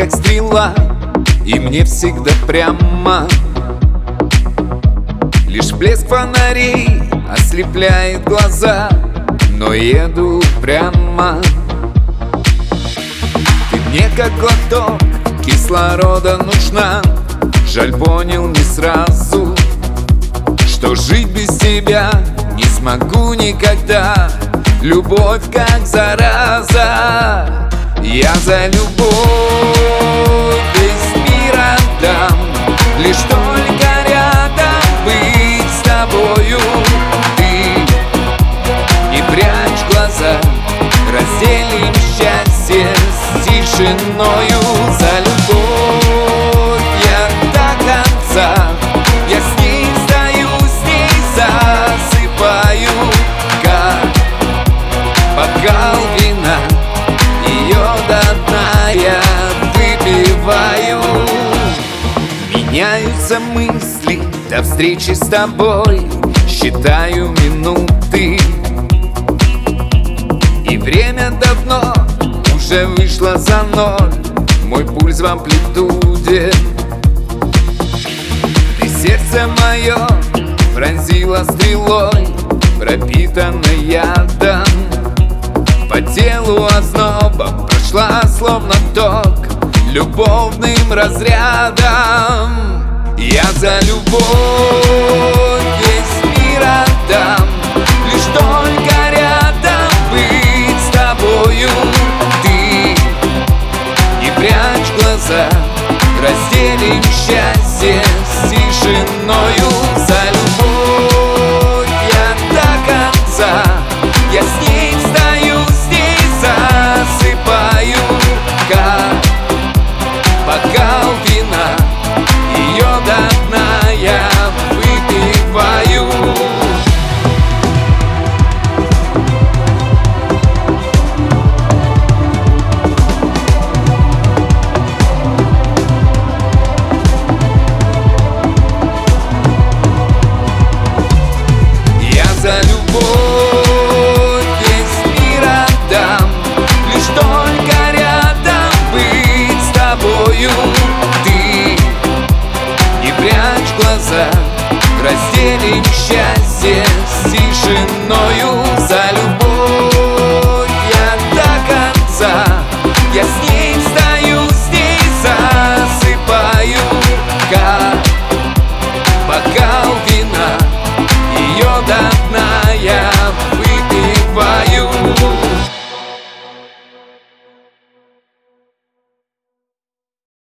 как стрела, и мне всегда прямо. Лишь блеск фонарей ослепляет глаза, но еду прямо. Ты мне как глоток кислорода нужна. Жаль, понял не сразу, что жить без тебя не смогу никогда. Любовь как зараза, я за любовь весь мир отдам. Лишь только рядом быть с тобою. Ты не прячь глаза, разделим счастье с тишиною. За любовь я до конца, я с ней стою, с ней засыпаю. Как бокал вина, ее до дна я выпиваю. Меняются мысли до встречи с тобой, считаю минуты, и время давно уже вышло за ноль. Мой пульс в амплитуде. Ты сердце мое пронзила стрелой, пропитанной ядом. По телу ознобом прошла словно ток любовным разрядом. Я за любовь весь мир отдам. Лишь только